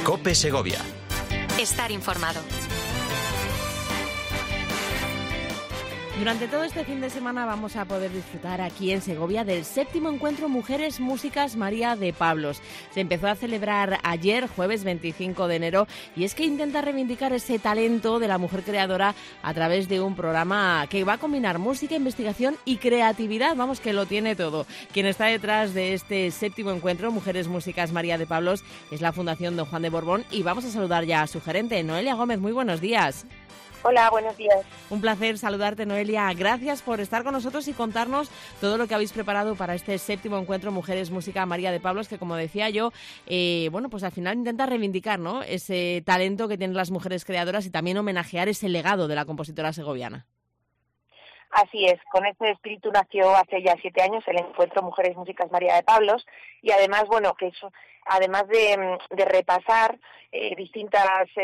COPE Segovia. Estar informado. Durante todo este fin de semana vamos a poder disfrutar aquí en Segovia del 7º encuentro Mujeres Músicas María de Pablos. Se empezó a celebrar ayer, jueves 25 de enero, y es que intenta reivindicar ese talento de la mujer creadora a través de un programa que va a combinar música, investigación y creatividad. Vamos, que lo tiene todo. Quien está detrás de este 7º encuentro Mujeres Músicas María de Pablos es la Fundación Don Juan de Borbón, y vamos a saludar ya a su gerente, Noelia Gómez. Muy buenos días. Hola, buenos días. Un placer saludarte, Noelia. Gracias por estar con nosotros y contarnos todo lo que habéis preparado para este 7º encuentro Mujeres Música María de Pablos, que, como decía yo, pues al final intenta reivindicar, ¿no?, ese talento que tienen las mujeres creadoras y también homenajear ese legado de la compositora segoviana. Así es, con este espíritu nació hace ya 7 años el encuentro Mujeres Músicas María de Pablos, y además, bueno, que eso, además de repasar distintas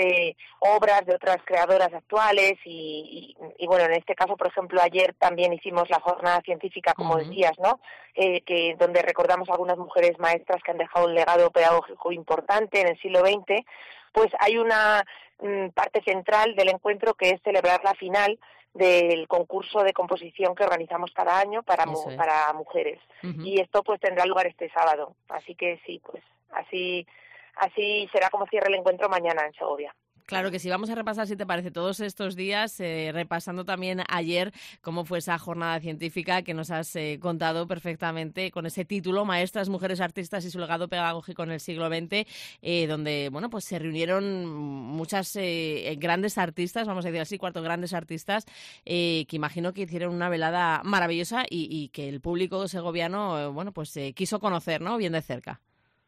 obras de otras creadoras actuales y bueno, en este caso, por ejemplo, ayer también hicimos la jornada científica, como decías, ¿no?, que donde recordamos a algunas mujeres maestras que han dejado un legado pedagógico importante en el siglo XX. Pues hay una parte central del encuentro que es celebrar la final del concurso de composición que organizamos cada año para mujeres. Y esto pues tendrá lugar este sábado. Así que sí, pues así será como cierre el encuentro mañana en Segovia. Claro que sí, vamos a repasar, si te parece, todos estos días, repasando también ayer cómo fue esa jornada científica que nos has contado perfectamente con ese título, Maestras, Mujeres Artistas y su legado pedagógico en el siglo XX, donde, bueno, pues se reunieron muchas grandes artistas, vamos a decir así, 4 grandes artistas, que imagino que hicieron una velada maravillosa y que el público segoviano, pues quiso conocer, ¿no?, bien de cerca.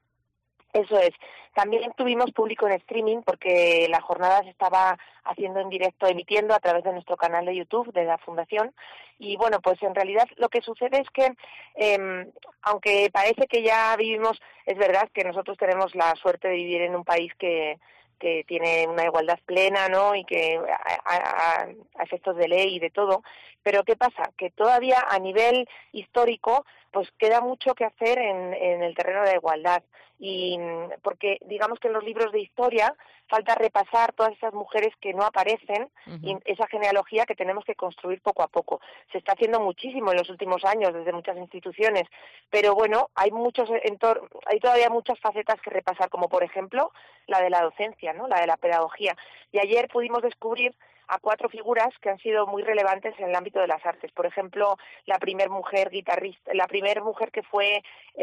Eso es. También tuvimos público en streaming porque la jornada se estaba haciendo en directo, emitiendo a través de nuestro canal de YouTube de la Fundación. Y bueno, pues en realidad lo que sucede es que, aunque parece que ya vivimos, es verdad que nosotros tenemos la suerte de vivir en un país que tiene una igualdad plena, ¿no?, y que a efectos de ley y de todo. Pero ¿qué pasa? Que todavía a nivel histórico pues queda mucho que hacer en el terreno de la igualdad, y porque digamos que en los libros de historia falta repasar todas esas mujeres que no aparecen y esa genealogía que tenemos que construir poco a poco. Se está haciendo muchísimo en los últimos años desde muchas instituciones, pero bueno, hay todavía muchas facetas que repasar, como por ejemplo la de la docencia, ¿no?, la de la pedagogía. Y ayer pudimos descubrir a 4 figuras que han sido muy relevantes en el ámbito de las artes. Por ejemplo, la primera mujer guitarrista, la primera mujer que fue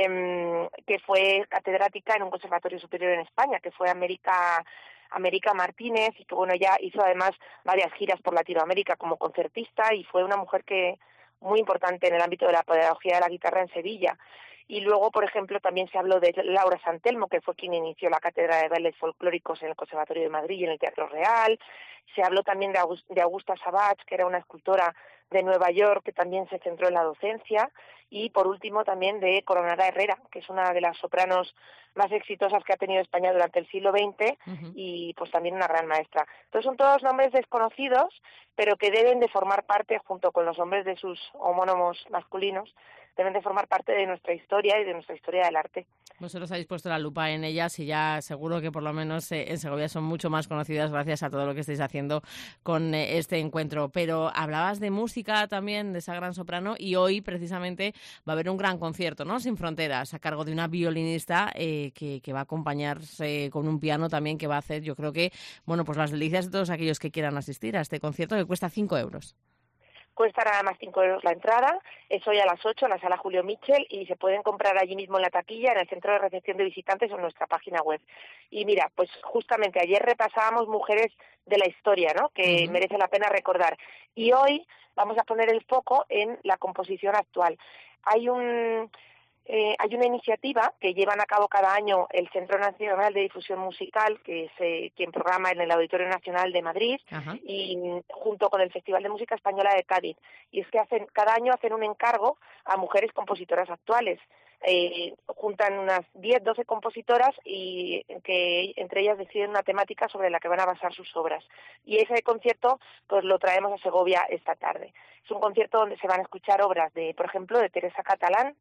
catedrática en un conservatorio superior en España, que fue América Martínez, y que bueno, ella hizo además varias giras por Latinoamérica como concertista, y fue una mujer que muy importante en el ámbito de la pedagogía de la guitarra en Sevilla. Y luego, por ejemplo, también se habló de Laura Santelmo, que fue quien inició la cátedra de bailes folclóricos en el Conservatorio de Madrid y en el Teatro Real. Se habló también de Augusta Savage, que era una escultora de Nueva York que también se centró en la docencia. Y por último también de Coronada Herrera, que es una de las sopranos más exitosas que ha tenido España durante el siglo XX y pues también una gran maestra. Entonces son todos nombres desconocidos, pero que deben de formar parte, junto con los nombres de sus homónimos masculinos, deben de formar parte de nuestra historia y de nuestra historia del arte. Vosotros habéis puesto la lupa en ellas y ya seguro que por lo menos en Segovia son mucho más conocidas gracias a todo lo que estáis haciendo con este encuentro. Pero hablabas de música también, de esa gran soprano, y hoy precisamente va a haber un gran concierto, ¿no?, Sin Fronteras, a cargo de una violinista que va a acompañarse con un piano también, que va a hacer, yo creo que, bueno, pues las delicias de todos aquellos que quieran asistir a este concierto, que cuesta 5 euros. Cuesta nada más 5 euros la entrada, es hoy a las 8 en la sala Julio Mitchell, y se pueden comprar allí mismo en la taquilla, en el centro de recepción de visitantes o en nuestra página web. Y mira, pues justamente ayer repasábamos mujeres de la historia, ¿no?, que merece la pena recordar. Y hoy vamos a poner el foco en la composición actual. Hay una iniciativa que llevan a cabo cada año el Centro Nacional de Difusión Musical, que es quien programa en el Auditorio Nacional de Madrid, y junto con el Festival de Música Española de Cádiz. Y es que cada año hacen un encargo a mujeres compositoras actuales. Juntan unas 10, 12 compositoras y que entre ellas deciden una temática sobre la que van a basar sus obras. Y ese concierto pues lo traemos a Segovia esta tarde. Es un concierto donde se van a escuchar obras por ejemplo, de Teresa Catalán,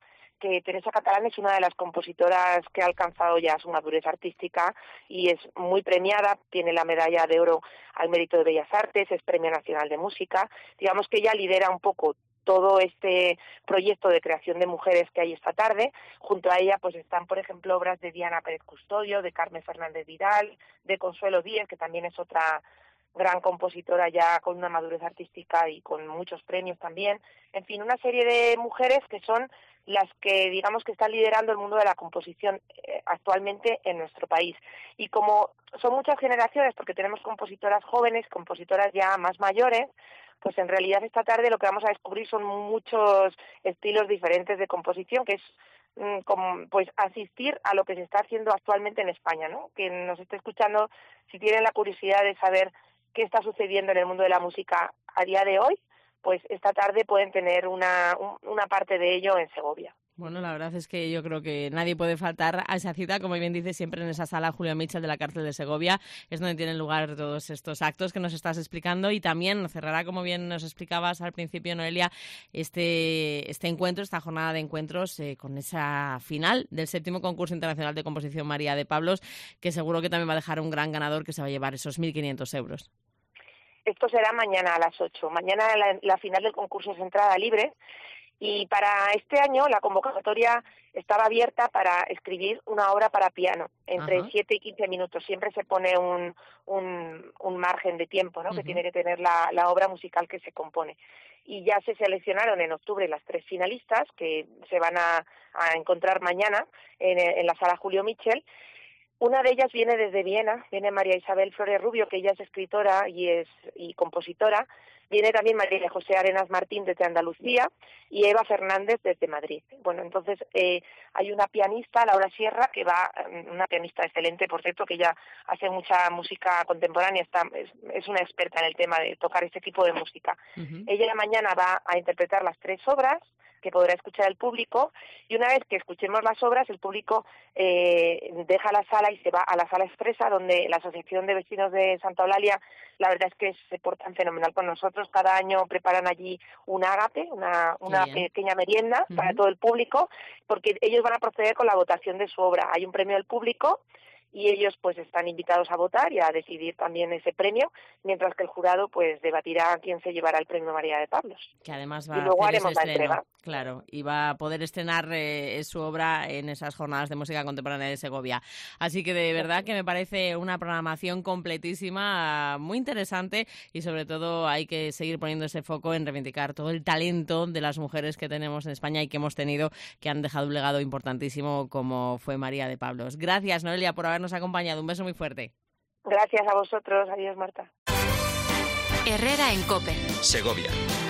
que Teresa Catalán es una de las compositoras que ha alcanzado ya su madurez artística y es muy premiada, tiene la medalla de oro al mérito de Bellas Artes, es Premio Nacional de Música. Digamos que ella lidera un poco todo este proyecto de creación de mujeres que hay esta tarde. Junto a ella pues están, por ejemplo, obras de Diana Pérez Custodio, de Carmen Fernández Vidal, de Consuelo Díez, que también es otra gran compositora ya con una madurez artística y con muchos premios también. En fin, una serie de mujeres que son las que, digamos, que están liderando el mundo de la composición actualmente en nuestro país. Y como son muchas generaciones, porque tenemos compositoras jóvenes, compositoras ya más mayores, pues en realidad esta tarde lo que vamos a descubrir son muchos estilos diferentes de composición, que es pues asistir a lo que se está haciendo actualmente en España, ¿no? Que nos esté escuchando, si tienen la curiosidad de saber qué está sucediendo en el mundo de la música a día de hoy, pues esta tarde pueden tener una parte de ello en Segovia. Bueno, la verdad es que yo creo que nadie puede faltar a esa cita, como bien dice, siempre en esa sala Julio Mitchell de la cárcel de Segovia. Es donde tienen lugar todos estos actos que nos estás explicando y también cerrará, como bien nos explicabas al principio, Noelia, este encuentro, esta jornada de encuentros con esa final del 7º concurso internacional de composición María de Pablos, que seguro que también va a dejar un gran ganador que se va a llevar esos 1.500 euros. Esto será mañana a las 8. Mañana la final del concurso es entrada libre. Y para este año la convocatoria estaba abierta para escribir una obra para piano, entre 7 y 15 minutos. Siempre se pone un margen de tiempo, ¿no? Que tiene que tener la obra musical que se compone. Y ya se seleccionaron en octubre las 3 finalistas que se van a encontrar mañana en la sala Julio Mitchell. Una de ellas viene desde Viena, viene María Isabel Flores Rubio, que ella es escritora y compositora. Viene también María José Arenas Martín desde Andalucía y Eva Fernández desde Madrid. Bueno, entonces hay una pianista, Laura Sierra, que una pianista excelente, por cierto, que ella hace mucha música contemporánea, es una experta en el tema de tocar este tipo de música. Ella mañana va a interpretar las 3 obras que podrá escuchar el público, y una vez que escuchemos las obras, el público deja la sala y se va a la sala expresa, donde la Asociación de Vecinos de Santa Eulalia, la verdad es que se portan fenomenal con nosotros. Cada año preparan allí un ágape, una pequeña merienda para todo el público, porque ellos van a proceder con la votación de su obra. Hay un premio del público y ellos pues están invitados a votar y a decidir también ese premio, mientras que el jurado pues debatirá quién se llevará el premio María de Pablos. Que además va y luego a hacer haremos ese la estreno, entrega. claro, y va a poder estrenar su obra en esas jornadas de música contemporánea de Segovia. Así que de verdad que me parece una programación completísima, muy interesante, y sobre todo hay que seguir poniendo ese foco en reivindicar todo el talento de las mujeres que tenemos en España y que hemos tenido, que han dejado un legado importantísimo como fue María de Pablos. Gracias, Noelia, por habernos acompañado. Un beso muy fuerte. Gracias a vosotros. Adiós, Marta. Herrera en COPE. Segovia.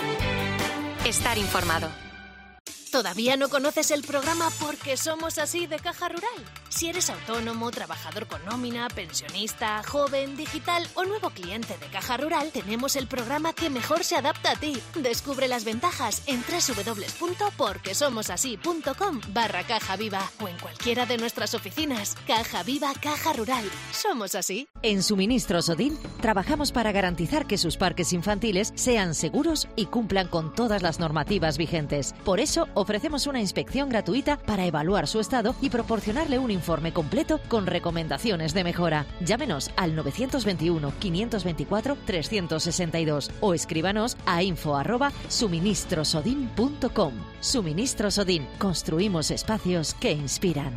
Estar informado. ¿Todavía no conoces el programa Porque Somos Así de Caja Rural? Si eres autónomo, trabajador con nómina, pensionista, joven, digital o nuevo cliente de Caja Rural, tenemos el programa que mejor se adapta a ti. Descubre las ventajas en www.porquesomosasí.com/Caja Viva o en cualquiera de nuestras oficinas. Caja Viva, Caja Rural. Somos así. En Suministros Odin trabajamos para garantizar que sus parques infantiles sean seguros y cumplan con todas las normativas vigentes. Por eso, ofrecemos una inspección gratuita para evaluar su estado y proporcionarle un informe completo con recomendaciones de mejora. Llámenos al 921-524-362 o escríbanos a info@suministrosodin.com. Suministros Odin. Construimos espacios que inspiran.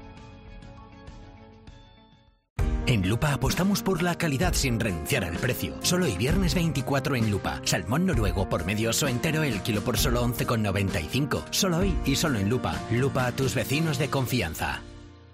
En Lupa apostamos por la calidad sin renunciar al precio. Solo hoy viernes 24 en Lupa. Salmón noruego por medio oso entero el kilo por solo 11,95. Solo hoy y solo en Lupa. Lupa a tus vecinos de confianza.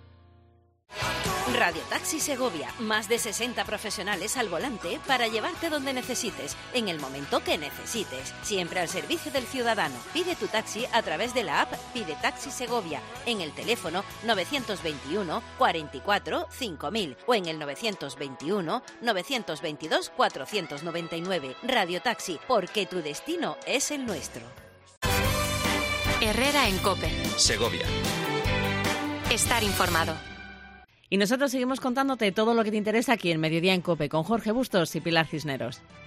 Radio Taxi Segovia, más de 60 profesionales al volante para llevarte donde necesites, en el momento que necesites, siempre al servicio del ciudadano. Pide tu taxi a través de la app Pide Taxi Segovia, en el teléfono 921 44 5000 o en el 921 922 499. Radio Taxi, porque tu destino es el nuestro. Herrera en COPE. Segovia. Estar informado. Y nosotros seguimos contándote todo lo que te interesa aquí en Mediodía en COPE con Jorge Bustos y Pilar Cisneros.